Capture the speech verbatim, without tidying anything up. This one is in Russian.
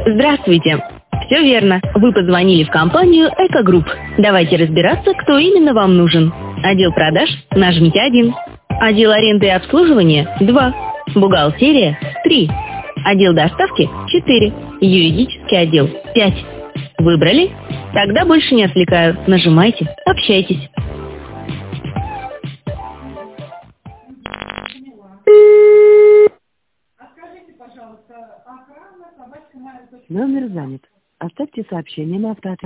Здравствуйте. Все верно. Вы позвонили в компанию «Экогрупп». Давайте разбираться, кто именно вам нужен. Отдел продаж? Нажмите один. Отдел аренды и обслуживания? два. Бухгалтерия? три. Отдел доставки? четыре. Юридический отдел? пять. Выбрали? Тогда больше не отвлекаю. Нажимайте. Общайтесь. Номер занят. Оставьте сообщение на автоответчик.